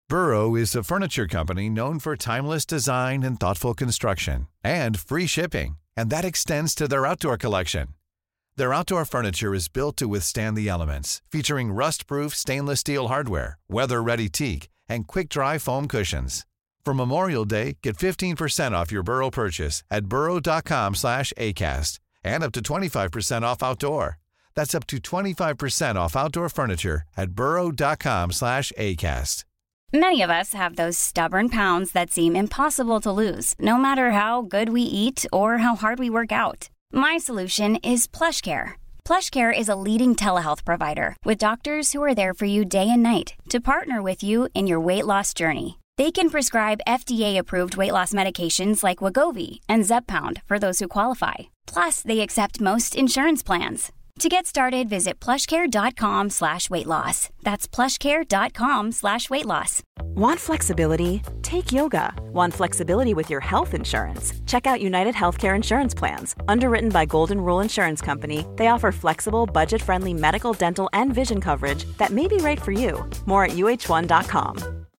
Burrow is a furniture company known for timeless design and thoughtful construction, and free shipping, and that extends to their outdoor collection. Their outdoor furniture is built to withstand the elements, featuring rust-proof stainless steel hardware, weather-ready teak, and quick-dry foam cushions. For Memorial Day, get 15% off your Burrow purchase at burrow.com/ACAST and up to 25% off outdoor. That's up to 25% off outdoor furniture at burrow.com/ACAST. Many of us have those stubborn pounds that seem impossible to lose, no matter how good we eat or how hard we work out. My solution is PlushCare. PlushCare is a leading telehealth provider with doctors who are there for you day and night to partner with you in your weight loss journey. They can prescribe FDA-approved weight loss medications like Wegovy and Zepbound for those who qualify. Plus, they accept most insurance plans. To get started, visit plushcare.com/weightloss. That's plushcare.com/weightloss. Want flexibility? Take yoga. Want flexibility with your health insurance? Check out United Healthcare Insurance Plans. Underwritten by Golden Rule Insurance Company, they offer flexible, budget-friendly medical, dental, and vision coverage that may be right for you. More at uh1.com.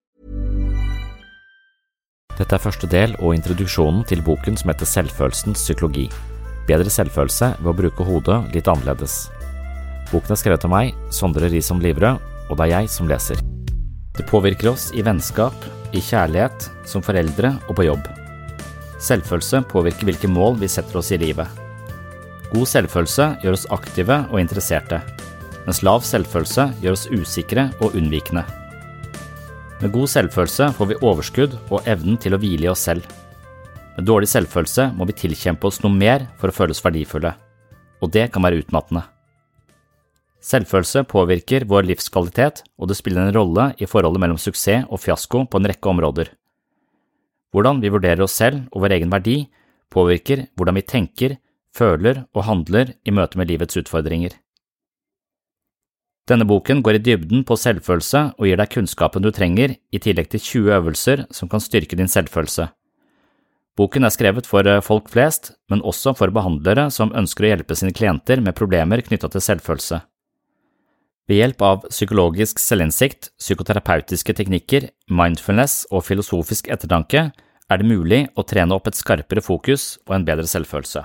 Dette første del og introduksjonen til boken som heter Selvfølelsens psykologi. Bedre selvfølelse ved å bruke hodet litt annerledes. Boken skrevet av meg, Sondre Risom Livrød, og det jeg som leser. Det påvirker oss i vennskap, i kjærlighet, som foreldre og på jobb. Selvfølelse påvirker hvilke mål vi setter oss i livet. God selvfølelse gjør oss aktive og interesserte, mens lav selvfølelse gjør oss usikre og unnvikende. Med god selvfølelse får vi overskudd og evnen til å hvile i oss selv. Med dårlig selvfølelse må vi tilkjempe oss noe mer for å føle oss verdifulle, og det kan være utmattende. Selvfølelse påvirker vår livskvalitet, og det spiller en rolle i forholdet mellom suksess og fiasko på en rekke områder. Hvordan vi vurderer oss selv og vår egen verdi påvirker hvordan vi tenker, føler og handler i møte med livets utfordringer. Denne boken går i dybden på selvfølelse og gir deg kunnskapen du trenger, i tillegg til 20 øvelser som kan styrke din selvfølelse. Boken skrevet for folk flest, men også for behandlere som ønsker å hjelpe sine klienter med problemer knyttet til selvfølelse. Ved hjelp av psykologisk selvinnsikt, psykoterapeutiske teknikker, mindfulness og filosofisk ettertanke det mulig å trene opp et skarpere fokus og en bedre selvfølelse.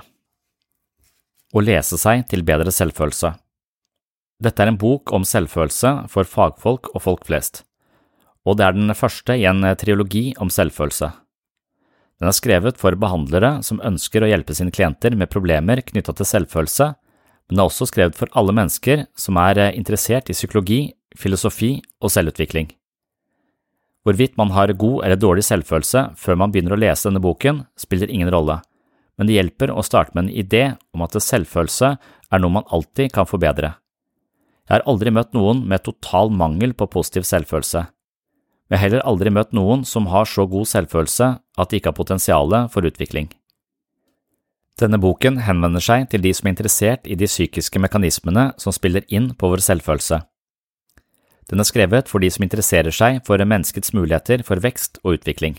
Å lese seg til bedre selvfølelse. Dette en bok om selvfølelse for fagfolk og folk flest, og det den første i en trilogi om selvfølelse. Den skrevet for behandlere som ønsker å hjelpe sine klienter med problemer knyttet til selvfølelse, men den også skrevet for alle mennesker som interessert i psykologi, filosofi og selvutvikling. Hvorvidt man har god eller dårlig selvfølelse før man begynner å lese denne boken, spiller ingen rolle, men det hjelper å starte med en idé om at selvfølelse noe man alltid kan forbedre. Jeg har aldri møtt noen med total mangel på positiv selvfølelse. Jeg har heller aldri møtt noen som har så god selvfølelse at de ikke har potensiale for utvikling. Denne boken henvender seg til de som interessert i de psykiske mekanismene som spiller inn på vår selvfølelse. Den skrevet for de som interesserer seg for menneskets muligheter for vekst og utvikling.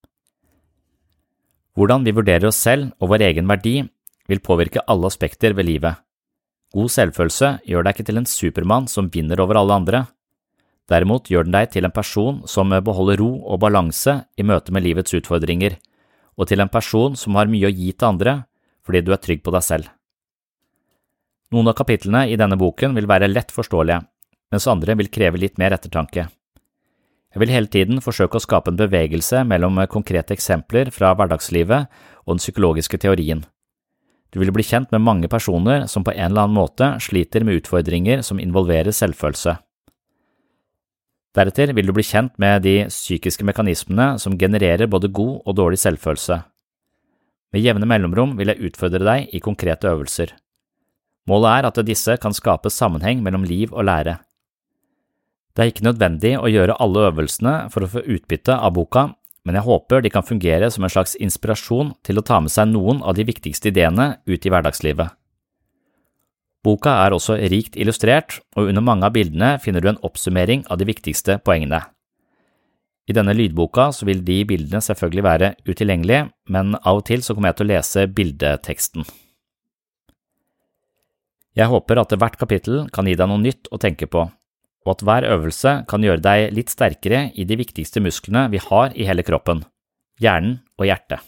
Hvordan vi vurderer oss selv og vår egen verdi vil påvirke alle aspekter ved livet. God selvfølelse gjør deg ikke til en supermann som vinner over alle andre. Derimot gjør den deg til en person som beholder ro og balanse i møte med livets utfordringer, og til en person som har mye å gi til andre fordi du trygg på deg selv. Noen av kapitlene i denne boken vil være lett forståelige, mens andre vil kreve litt mer ettertanke. Jeg vil hele tiden forsøke å skape en bevegelse mellom konkrete eksempler fra hverdagslivet og den psykologiske teorien. Du vil bli kjent med mange personer som på en eller annen måte sliter med utfordringer som involverer selvfølelse. Deretter vil du bli kjent med de psykiske mekanismene som genererer både god og dårlig selvfølelse. Med jevne mellomrom vil jeg utfordre deg i konkrete øvelser. Målet at disse kan skape sammenheng mellom liv og lære. Det ikke nødvendig å gjøre alle øvelsene for å få utbytte av boka, men jeg håper de kan fungere som en slags inspirasjon til å ta med seg noen av de viktigste ideene ut i hverdagslivet. Boka også rikt illustrert, og under mange av bildene finner du en oppsummering av de viktigste poengene. I denne lydboka så vil de bildene selvfølgelig være utilgjengelige, men av og til så kommer jeg til å lese bildeteksten. Jeg håper at hvert kapittel kan gi deg noe nytt å tenke på, og at hver øvelse kan gjøre deg litt sterkere i de viktigste musklene vi har i hele kroppen, hjernen og hjertet.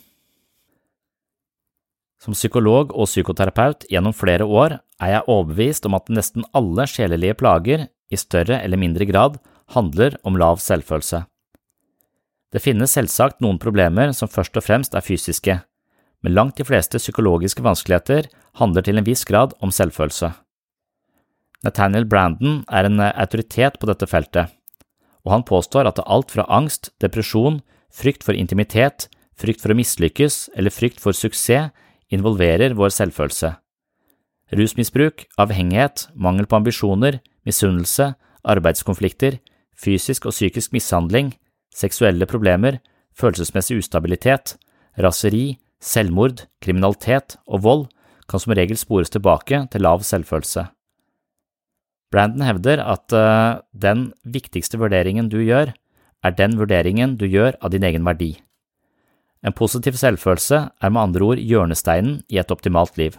Som psykolog og psykoterapeut gjennom flere år er jeg overbevist om at nesten alle sjelelige plager i større eller mindre grad handler om lav selvfølelse. Det finnes selvsagt noen problemer som først og fremst er fysiske, men langt de fleste psykologiske vanskeligheter handler til en viss grad om selvfølelse. Nathaniel Branden er en autoritet på dette feltet, og han påstår at alt fra angst, depresjon, frykt for intimitet, frykt for å mislykkes eller frykt for suksess involverer vår selvfølelse. Rusmisbruk, avhengighet, mangel på ambisjoner, misunnelse, arbeidskonflikter, fysisk og psykisk mishandling, seksuelle problemer, følelsesmessig ustabilitet, raseri, selvmord, kriminalitet og vold kan som regel spores tilbake til lav selvfølelse. Branden hevder at den viktigste vurderingen du gjør, er den vurderingen du gjør av din egen verdi. En positiv selvfølelse er med andre ord hjørnesteinen i et optimalt liv.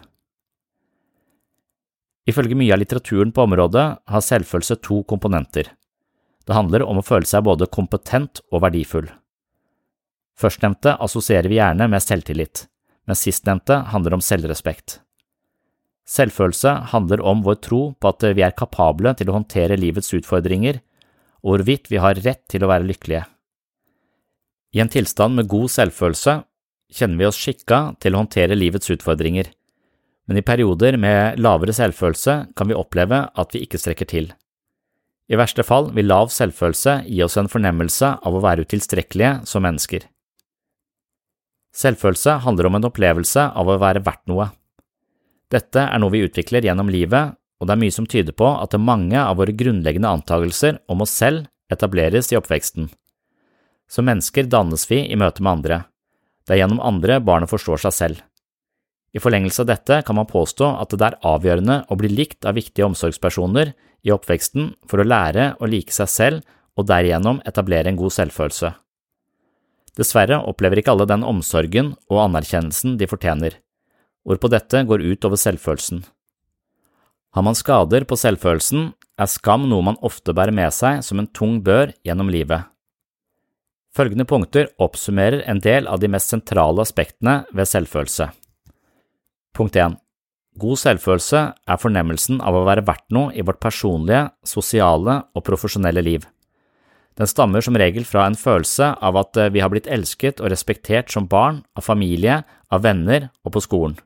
Ifølge mye av litteraturen på området har selvfølelse to komponenter. Det handler om å føle seg både kompetent og verdifull. Førstnevnte assosierer vi gjerne med selvtillit, men sistnevnte handler om selvrespekt. Selvfølelse handler om vår tro på at vi er kapable til å håndtere livets utfordringer, og hvorvidt vi har rett til å være lykkelige. I en tilstand med god selvfølelse kjenner vi oss skikket til å håndtere livets utfordringer, men i perioder med lavere selvfølelse kan vi oppleve at vi ikke strekker til. I verste fall vil lav selvfølelse gi oss en fornemmelse av å være utilstrekkelige som mennesker. Selvfølelse handler om en opplevelse av å være verdt noe. Dette er noe vi utvikler gjennom livet, og det er mye som tyder på at mange av våre grunnleggende antagelser om oss selv etableres i oppveksten. Som mennesker dannes vi i møte med andre. Det er gjennom andre barnet forstår seg selv. I forlengelse av dette kan man påstå at det er avgjørende å bli likt av viktige omsorgspersoner i oppveksten for å lære å like seg selv og derigjennom etablere en god selvfølelse. Dessverre opplever ikke alle den omsorgen og anerkjennelsen de fortjener, hvorpå dette går ut over selvfølelsen. Har man skader på selvfølelsen, er skam noe man ofte bærer med seg som en tung bør gjennom livet. Følgende punkter oppsummerer en del av de mest sentrale aspektene ved selvfølelse. Punkt 1. God selvfølelse er fornemmelsen av å være verdt noe i vårt personlige, sosiale og profesjonelle liv. Den stammer som regel fra en følelse av at vi har blitt elsket og respektert som barn, av familie, av venner og på skolen.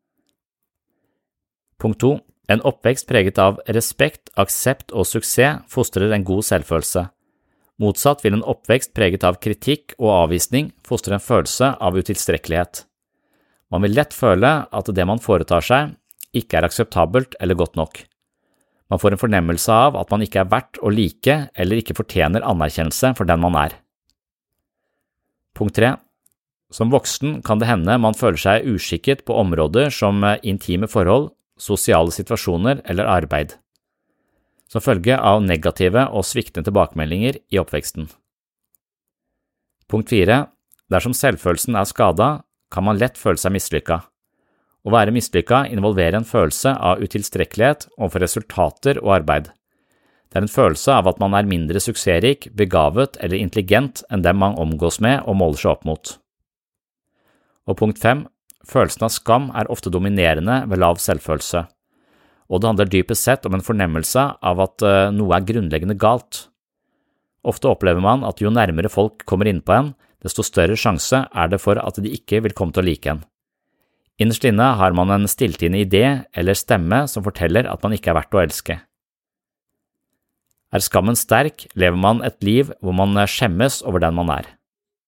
Punkt 2. En oppvekst preget av respekt, aksept og suksess fostrer en god selvfølelse. Motsatt vil en oppvekst preget av kritikk og avvisning fostre en følelse av utilstrekkelighet. Man vil lett føle at det man foretar seg, ikke er akseptabelt eller godt nok. Man får en fornemmelse av at man ikke er verdt å like eller ikke fortjener anerkjennelse for den man er. Punkt 3. Som voksen kan det hende man føler seg uskikket på områder som intime forhold, sosiale situasjoner eller arbeid, som følge av negative og sviktende tilbakemeldinger i oppveksten. Punkt 4. Dersom selvfølelsen er skadet, kan man lett føle seg mislykket. Å være mislykket involverer en følelse av utilstrekkelighet overfor resultater og arbeid. Det er en følelse av at man er mindre suksessrik, begavet eller intelligent enn dem man omgås med og måler seg opp mot. Og punkt 5. Følelsen av skam er ofte dominerende ved lav selvfølelse, og det handler dypest sett om en fornemmelse av at noe er grunnleggende galt. Ofte opplever man at jo nærmere folk kommer inn på en, desto større sjanse er det for at de ikke vil komme til å like en. Innerst inne har man en stilltiende idé eller stemme som forteller at man ikke er verdt å elske. Er skammen sterk, lever man et liv hvor man skjemmes over den man er.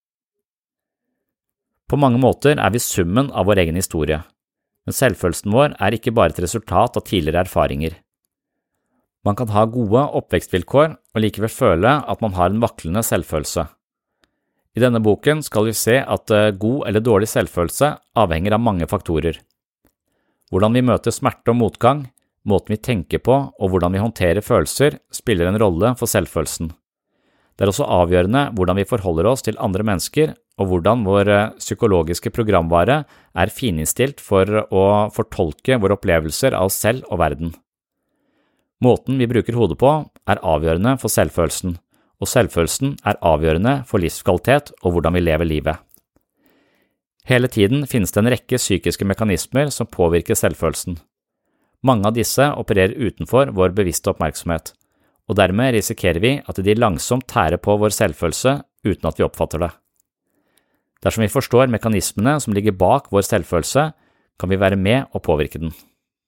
På mange måter er vi summen av vår egen historie, men selvfølelsen vår er ikke bare et resultat av tidligere erfaringer. Man kan ha gode oppvekstvilkår og likevel føle at man har en vaklende selvfølelse. I denne boken skal vi se at god eller dårlig selvfølelse avhenger av mange faktorer. Hvordan vi møter smerte og motgang, måten vi tenker på og hvordan vi håndterer følelser spiller en rolle for selvfølelsen. Det er også avgjørende hvordan vi forholder oss til andre mennesker og hvordan vår psykologiske programvare er fininnstilt for å fortolke våre opplevelser av oss selv og verden. Måten vi bruker hodet på avgjørende for selvfølelsen, og selvfølelsen avgjørende for livskvalitet og hvordan vi lever livet. Hele tiden finnes det en rekke psykiske mekanismer som påvirker selvfølelsen. Mange av disse opererer utenfor vår bevisste oppmerksomhet, og dermed risikerer vi at de langsomt tærer på vår selvfølelse uten at vi oppfatter det. Dersom vi forstår mekanismene som ligger bak vår selvfølelse, kan vi være med å påvirke den.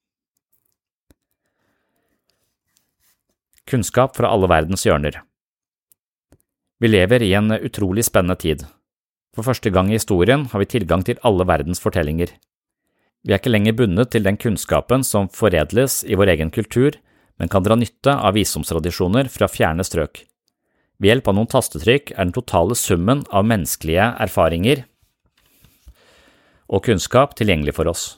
Kunnskap fra alle verdens hjørner. Vi lever i en utrolig spennende tid. For første gang i historien har vi tilgang til alle verdens fortellinger. Vi ikke lenger bundet til den kunnskapen som foredles i vår egen kultur, men kan dra nytte av visdomstradisjoner fra fjerne strøk. Ved hjelp av noen tastetrykk den totale summen av menneskelige erfaringer og kunnskap tilgjengelig for oss.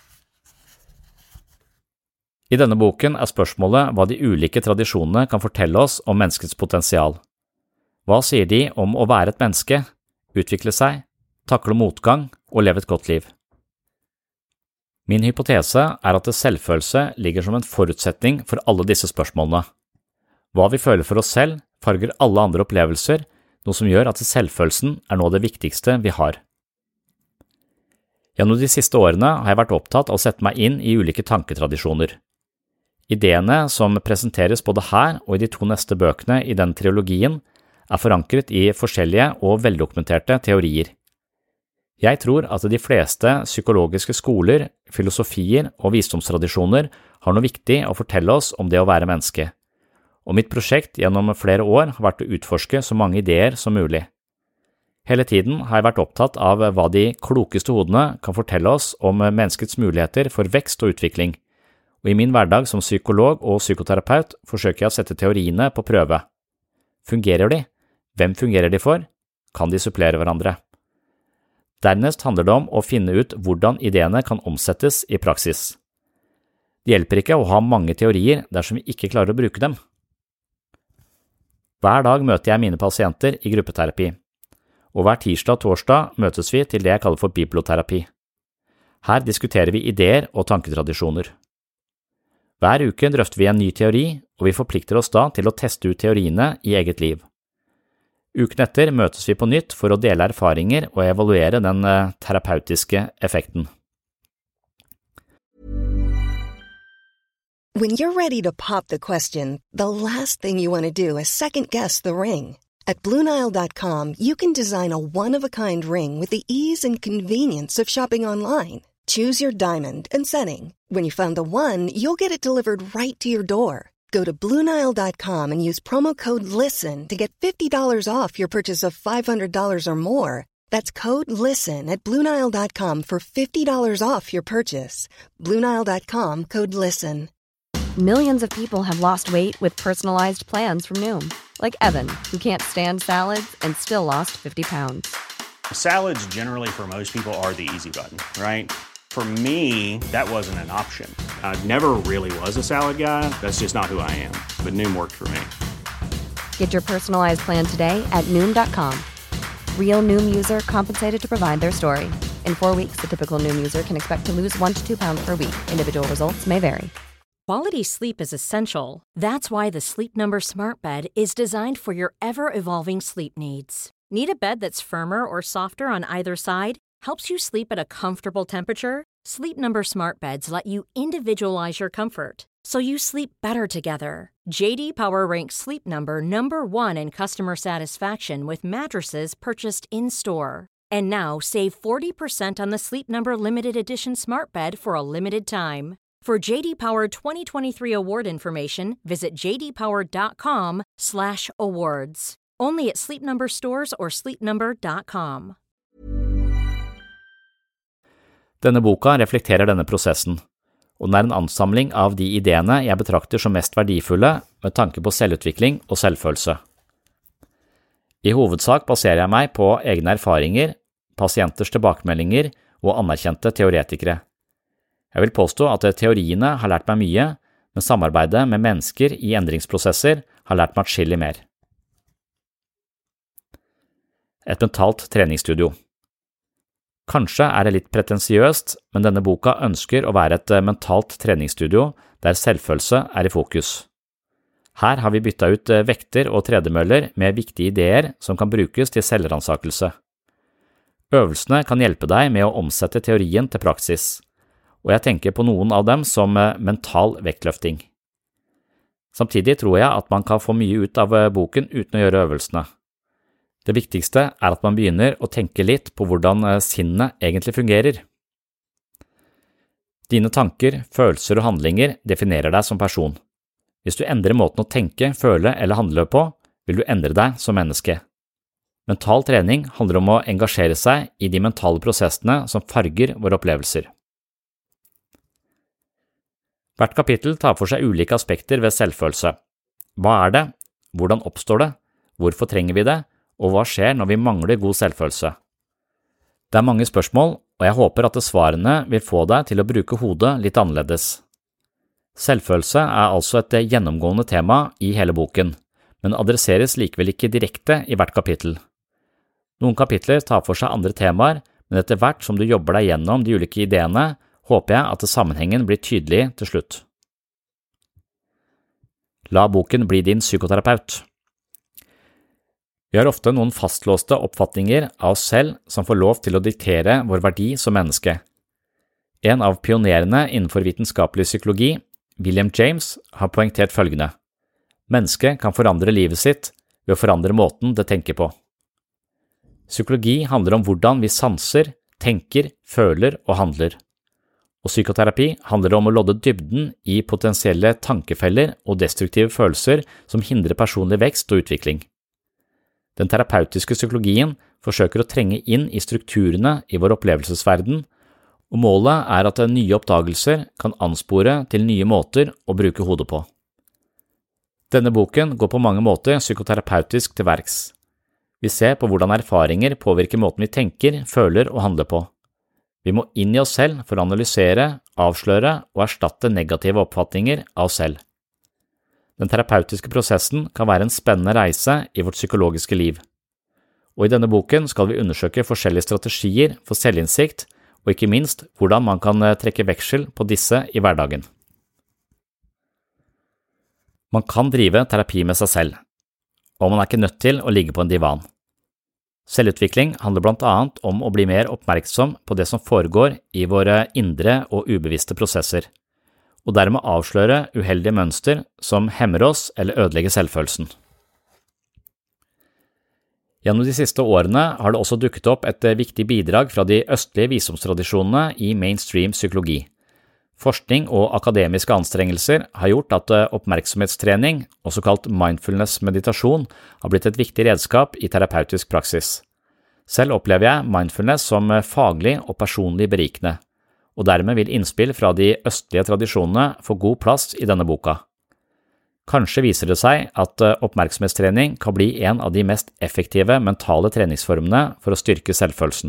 I denne boken spørsmålet hva de ulike tradisjonene kan fortelle oss om menneskets potensial. Hva sier de om å være et menneske, utvikle seg, takle motgang og leve et godt liv? Min hypotese at selvfølelse ligger som en forutsetning for alle disse spørsmålene. Hva vi føler for oss selv farger alle andre opplevelser, noe som gjør at selvfølelsen noe av det viktigste vi har. Gjennom de siste årene har jeg vært opptatt av å sette meg inn i ulike tanketradisjoner. Ideene som presenteres både her og i de 2 neste bøkene i den trilogien forankret i forskjellige og veldokumenterte teorier. Jeg tror at de fleste psykologiske skoler, filosofier og visdomstradisjoner har noe viktig å fortelle oss om det å være menneske, og mitt prosjekt gjennom flere år har vært å utforske så mange ideer som mulig. Hele tiden har jeg vært opptatt av hva de klokeste hodene kan fortelle oss om menneskets muligheter for vekst og utvikling, og i min hverdag som psykolog og psykoterapeut forsøker jeg å sette teoriene på prøve. Fungerer de? Hvem fungerer de for? Kan de supplere hverandre? Dernest handler det om å finne ut hvordan ideene kan omsettes i praksis. Det hjelper ikke å ha mange teorier dersom vi ikke klarer å bruke dem. Hver dag møter jeg mine pasienter i gruppeterapi, og hver tirsdag og torsdag møtes vi til det jeg kaller for biblioterapi. Her diskuterer vi ideer og tanketradisjoner. Hver uke drøfter vi en ny teori, og vi forplikter oss da til å teste ut teoriene i eget liv. Uken etter møtes vi på nytt for å dele erfaringer og evaluere den terapeutiske effekten. When you're ready to pop the question, the last thing you want to do is second-guess the ring. At BlueNile.com, you can design a one-of-a-kind ring with the ease and convenience of shopping online. Choose your diamond and setting. When you find the one, you'll get it delivered right to your door. Go to BlueNile.com and use promo code LISTEN to get $50 off your purchase of $500 or more. That's code LISTEN at BlueNile.com for $50 off your purchase. BlueNile.com, code LISTEN. Millions of people have lost weight with personalized plans from Noom. Like Evan, who can't stand salads and still lost 50 pounds. Salads generally for most people are the easy button, right? For me, that wasn't an option. I never really was a salad guy. That's just not who I am. But Noom worked for me. Get your personalized plan today at Noom.com. Real Noom user compensated to provide their story. In 4 weeks, the typical Noom user can expect to lose 1 to 2 pounds per week. Individual results may vary. Quality sleep is essential. That's why the Sleep Number Smart Bed is designed for your ever-evolving sleep needs. Need a bed that's firmer or softer on either side? Helps you sleep at a comfortable temperature? Sleep Number Smart Beds let you individualize your comfort, so you sleep better together. J.D. Power ranks Sleep Number #1 in customer satisfaction with mattresses purchased in-store. And now, save 40% on the Sleep Number Limited Edition Smart Bed for a limited time. For J.D. Power 2023 award information, visit jdpower.com/awards. Only at Sleep Number stores or sleepnumber.com. Denne boka reflekterer denne prosessen, og den en ansamling av de ideene jeg betrakter som mest verdifulle med tanke på selvutvikling og selvfølelse. I hovedsak baserer jeg meg på egne erfaringer, pasienters tilbakemeldinger og anerkjente teoretikere. Jeg vil påstå at teoriene har lært meg mye, men samarbeidet med mennesker i endringsprosesser har lært meg atskillig mer. Et mentalt treningsstudio. Kanskje er det litt pretensiøst, men denne boka ønsker å være et mentalt treningsstudio der selvfølelse er i fokus. Her har vi byttet ut vekter og tredemøller med viktige ideer som kan brukes til selvransakelse. Øvelsene kan hjelpe deg med å omsette teorien til praksis, og jeg tenker på noen av dem som mental vektløfting. Samtidig tror jeg at man kan få mye ut av boken uten å gjøre øvelsene. Det viktigste er at man begynner å tenke litt på hvordan sinnet egentlig fungerer. Dine tanker, følelser og handlinger definerer deg som person. Hvis du endrer måten å tenke, føle eller handle på, vil du endre deg som menneske. Mental trening handler om å engasjere seg i de mentale prosessene som farger våre opplevelser. Hvert kapittel tar for seg ulike aspekter ved selvfølelse. Hva er det? Hvordan oppstår det? Hvorfor trenger vi det? Og hva skjer når vi mangler god selvfølelse? Det er mange spørsmål, og jeg håper at svarene vil få deg til å bruke hodet litt annerledes. Selvfølelse er altså et gjennomgående tema i hele boken, men adresseres likevel ikke direkte i hvert kapittel. Noen kapitler tar for seg andre temaer, men etter hvert som du jobber deg gjennom de ulike ideene, håper jeg at sammenhengen blir tydelig til slutt. La boken bli din psykoterapeut. Vi har ofte noen fastlåste oppfatninger av oss selv som får lov til å diktere vår verdi som menneske. En av pionerene innenfor vitenskapelig psykologi, William James, har poengtert følgende: Mennesket kan forandre livet sitt ved å forandre måten det tenker på. Psykologi handler om hvordan vi sanser, tenker, føler og handler. Og psykoterapi handler om å lodde dybden i potensielle tankefeller og destruktive følelser som hindrer personlig vekst og utvikling. Den terapeutiske psykologien forsøker å trenge inn i strukturene i vår opplevelsesverden, og målet er at nye oppdagelser kan anspore til nye måter å bruke hodet på. Denne boken går på mange måter psykoterapeutisk til verks. Vi ser på hvordan erfaringer påvirker måten vi tenker, føler og handler på. Vi må inn i oss selv for å analysere, avsløre og erstatte negative oppfatninger av oss selv. Den terapeutiske prosessen kan være en spennende reise i vårt psykologiske liv. Og i denne boken skal vi undersøke forskjellige strategier for selvinnsikt, og ikke minst hvordan man kan trekke veksel på disse i hverdagen. Man kan drive terapi med seg selv, og man er ikke nødt til å ligge på en divan. Selvutvikling handler blant annet om å bli mer oppmerksom på det som foregår i våre indre og ubevisste prosesser, og dermed avsløre uheldige mønster som hemmer oss eller ødelegger selvfølelsen. Gjennom de siste årene har det også dukket opp et viktig bidrag fra de østlige visdomstradisjonene i mainstream psykologi. Forskning og akademiske anstrengelser har gjort at oppmerksomhetstrening, også kalt mindfulness-meditasjon, har blitt et viktig redskap i terapeutisk praksis. Selv opplever jeg mindfulness som faglig og personlig berikende, og dermed vil innspill fra de østlige tradisjonene få god plass i denne boka. Kanskje viser det seg at oppmerksomhetstrening kan bli en av de mest effektive mentale treningsformene for å styrke selvfølelsen.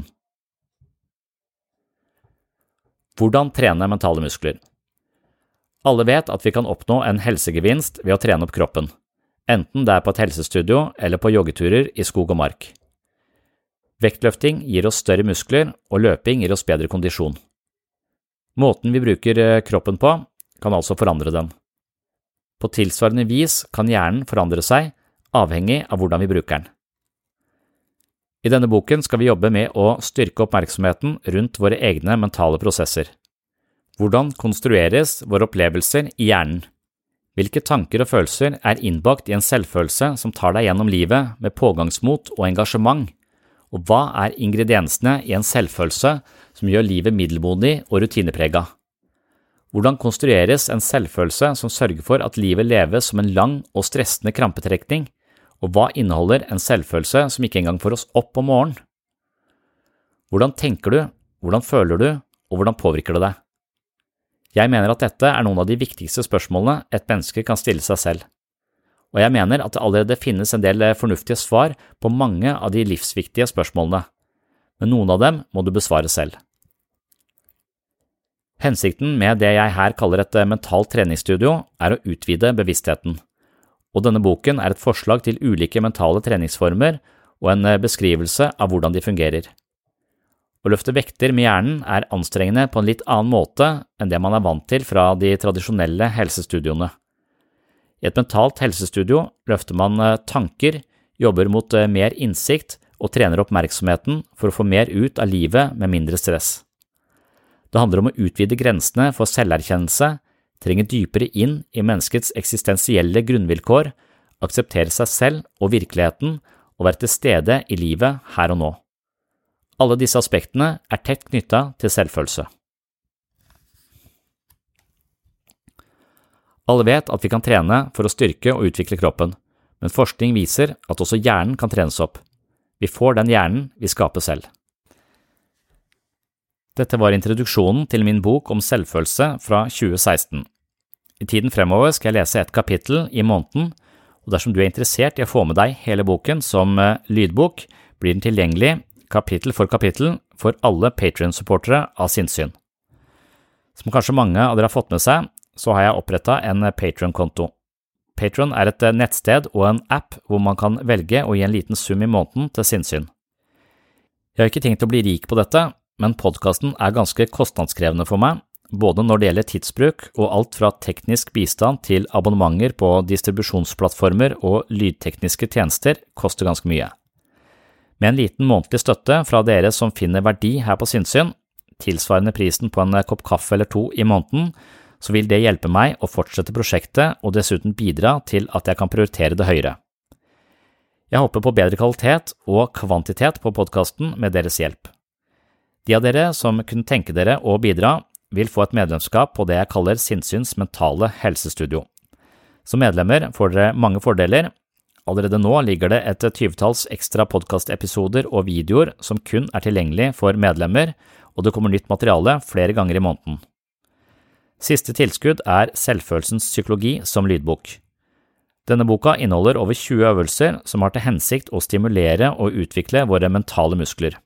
Hvordan trene mentale muskler? Alle vet at vi kan oppnå en helsegevinst ved å trene opp kroppen, enten det er på et helsestudio eller på joggeturer i skog og mark. Vektløfting gir oss større muskler, og løping gir oss bedre kondisjon. Måten vi bruker kroppen på, kan altså forandre den. På tilsvarende vis kan hjernen forandre seg, avhengig av hvordan vi bruker den. I denne boken skal vi jobbe med å styrke oppmerksomheten rundt våre egne mentale prosesser. Hvordan konstrueres våre opplevelser i hjernen? Hvilke tanker og følelser er innbakt i en selvfølelse som tar deg gjennom livet med pågangsmot og engasjement? Og hva er ingrediensene i en selvfølelse som gjør livet middelmådig og rutinepreget? Hvordan konstrueres en selvfølelse som sørger for at livet leves som en lang og stressende krampetrekning? Og hva inneholder en selvfølelse som ikke engang får oss opp om morgenen? Hvordan tenker du, hvordan føler du, og hvordan påvirker det deg? Jeg mener at dette er noen av de viktigste spørsmålene et menneske kan stille seg selv. Og jeg mener at det allerede finnes en del fornuftige svar på mange av de livsviktige spørsmålene, men noen av dem må du besvare selv. Hensikten med det jeg her kaller et mentalt treningsstudio er å utvide bevisstheten. Og denne boken er et forslag til ulike mentale treningsformer og en beskrivelse av hvordan de fungerer. Å løfte vekter med hjernen anstrengende på en litt annen måte enn det man vant til fra de tradisjonelle helsestudioene. I et mentalt helsestudio løfter man tanker, jobber mot mer innsikt og trener oppmerksomheten for å få mer ut av livet med mindre stress. Det handler om å utvide grensene for selverkjennelse, trenge dypere inn i menneskets eksistensielle grunnvilkår, akseptere seg selv og virkeligheten og være til stede i livet her og nå. Alle disse aspektene tett knyttet til selvfølelse. Alle vet at vi kan trene for å styrke og utvikle kroppen, men forskning viser at også hjernen kan trenes opp. Vi får den hjernen vi skaper selv. Dette var introduksjonen til min bok om selvfølelse fra 2016. I tiden fremover skal jeg lese et kapittel i måneden, og dersom du interessert i å få med deg hele boken som lydbok, blir den tilgjengelig kapittel for alle Patreon-supportere av Sinnsyn. Som kanskje mange av dere har fått med seg, så har jeg opprettet en Patreon-konto. Patreon et nettsted og en app hvor man kan velge å gi en liten sum i måneden til Sinnsyn. Jeg har ikke tenkt å bli rik på dette, men podcasten ganske kostnadskrevende for meg, både når det gjelder tidsbruk og alt fra teknisk bistand til abonnementer på distribusjonsplattformer og lydtekniske tjenester koster ganske mye. Med en liten månedlig støtte fra dere som finner verdi her på Sinnsyn, tilsvarende prisen på en kopp kaffe eller 2 i måneden, så vil det hjelpe meg å fortsette prosjektet og dessuten bidra til at jeg kan prioritere det høyere. Jeg håper på bedre kvalitet og kvantitet på podcasten med deres hjelp. De av dere som kunne tenke dere å bidra, vil få et medlemskap på det jeg kaller Sinnsyns mentale helsestudio. Som medlemmer får dere mange fordeler. Allerede nå ligger det et 20-talls ekstra podcastepisoder og videoer som kun tilgjengelig for medlemmer, og det kommer nytt materiale flere ganger i måneden. Siste tilskudd Selvfølelsens psykologi som lydbok. Denne boka inneholder over 20 øvelser som har til hensikt å stimulere og utvikle våre mentale muskler.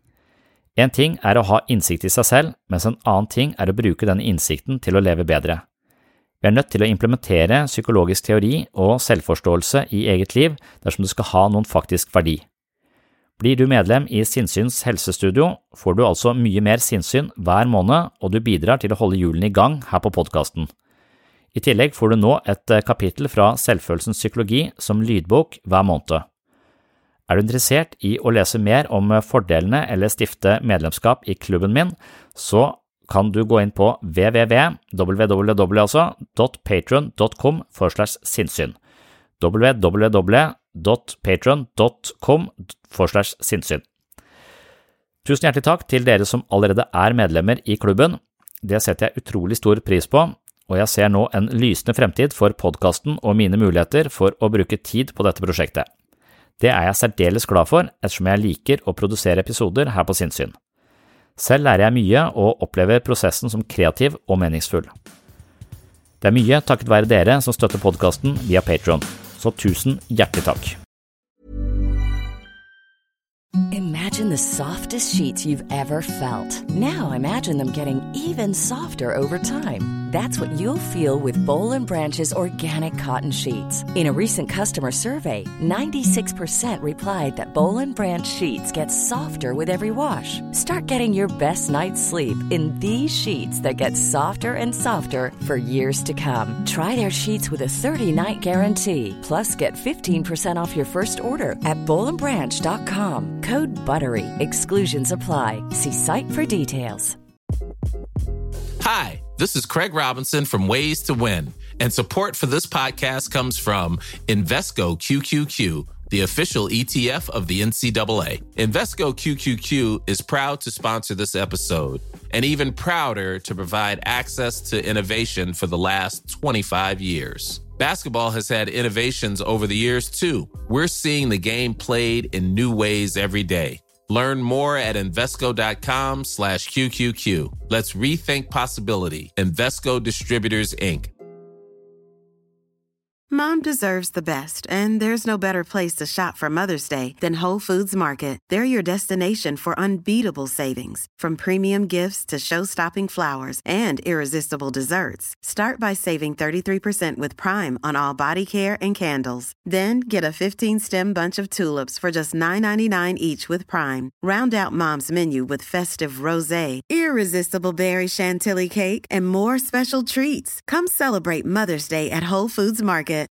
En ting å ha innsikt i seg selv, mens en annen ting å bruke denne innsikten til å leve bedre. Vi nødt til å implementere psykologisk teori og selvforståelse i eget liv dersom det skal ha noen faktisk verdi. Blir du medlem i Sinnsyns helsestudio, får du altså mye mer sinnssyn hver måned, og du bidrar til å holde hjulene i gang her på podcasten. I tillegg får du nå et kapittel fra Selvfølelsens psykologi som lydbok hver måned. Du interessert i å lese mer om fordelene eller stifte medlemskap i klubben min, så kan du gå inn på www.patreon.com/sinnssyn. www.patreon.com/sinnssyn. Tusen hjertelig takk til dere som allerede medlemmer i klubben. Det setter jeg utrolig stor pris på, og jeg ser nå en lysende fremtid for podcasten og mine muligheter for å bruke tid på dette prosjektet. Det jeg særdeles glad for, ettersom jeg liker å produsere episoder her på Sinnsyn. Selv lærer jeg mye og opplever prosessen som kreativ og meningsfull. Det mye takket være dere som støtter podcasten via Patreon, så tusen hjertelig takk. Imagine the softest sheets you've ever felt. Now imagine them getting even softer over time. That's what you'll feel with Boll & Branch's organic cotton sheets. In a recent customer survey, 96% replied that Boll & Branch sheets get softer with every wash. Start getting your best night's sleep in these sheets that get softer and softer for years to come. Try their sheets with a 30-night guarantee. Plus, get 15% off your first order at bollandbranch.com. Code BUTTERY. Exclusions apply. See site for details. Hi, this is Craig Robinson from Ways to Win, and support for this podcast comes from Invesco QQQ, the official ETF of the NCAA. Invesco QQQ is proud to sponsor this episode, and even prouder to provide access to innovation for the last 25 years. Basketball has had innovations over the years, too. We're seeing the game played in new ways every day. Learn more at Invesco.com/QQQ. Let's rethink possibility. Invesco Distributors, Inc. Mom deserves the best, and there's no better place to shop for Mother's Day than Whole Foods Market. They're your destination for unbeatable savings, from premium gifts to show-stopping flowers and irresistible desserts. Start by saving 33% with Prime on all body care and candles. Then get a 15-stem bunch of tulips for just $9.99 each with Prime. Round out Mom's menu with festive rosé, irresistible berry chantilly cake, and more special treats. Come celebrate Mother's Day at Whole Foods Market.